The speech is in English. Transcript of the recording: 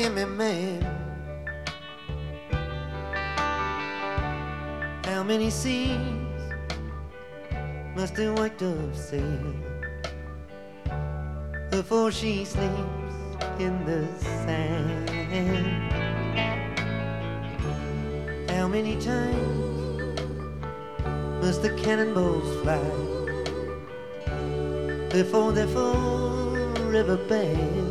forgive me, man. How many seas must a white dove sail before she sleeps in the sand? How many times must the cannonballs fly before they're forever banned?